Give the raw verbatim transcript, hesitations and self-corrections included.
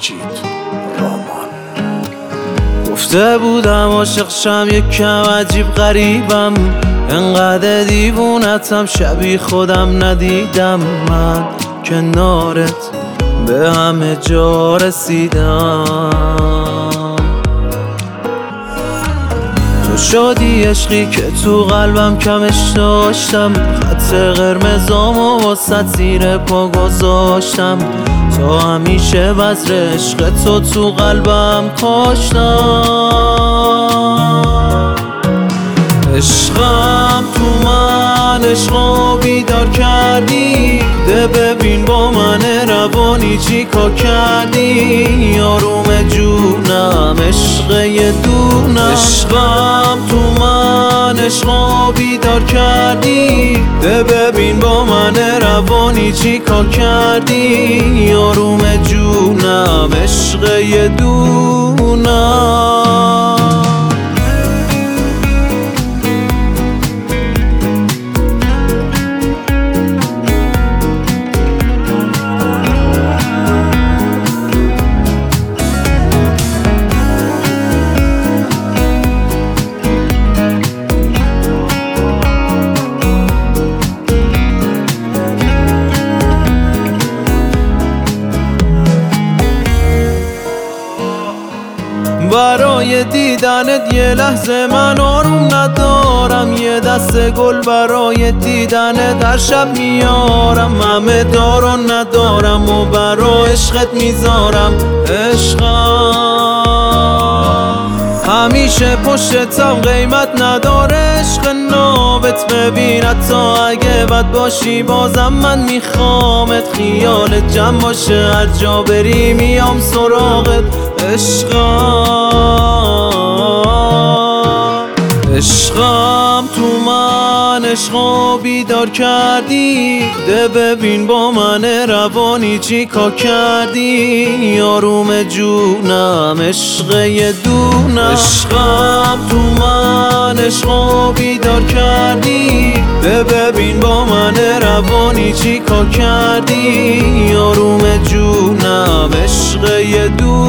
مجید رامان. گفته بودم عاشقشم، یکم عجیب غریبم، انقدر دیوونتم شبیه خودم ندیدم. من کنارت به همه جا رسیدم، تو شدی عشقی که تو قلبم کمش داشتم، خط قرمزامو واسه زیر پا گذاشتم، تا همیشه بذر عشق تو تو قلبم کاشتم. عشقم تو من، عشقو بیدار کردی، ده ببین با من روانی چی کار کردی. آروم جونم عشق یه دونم، عشقم تو من، عشقو بیدار کردی، ده ببین با من روانی چی کار کردی. آروم جونم عشق یه دونم. برای دیدنت یه لحظه من آروم ندارم، یه دست گل برای دیدنت هر شب میارم. همه دارو ندارم و برای عشقت میذارم. عشقم همیشه پشتم قیمت نداره، عشق نابت ببینت، تا اگه بد باشی بازم من میخوامت. خیالت جمع باشه هر جا بری میام سراغت. عشقم عشقم تو من، عشقو بیدار کردی، ده ببین با من روانی چی کار کردی. آروم جونم عشق یه دونم، عشقم تو من، عشقو بیدار کردی، ده ببین با من روانی چی کار کردی. آروم جونم عشق یه دونم.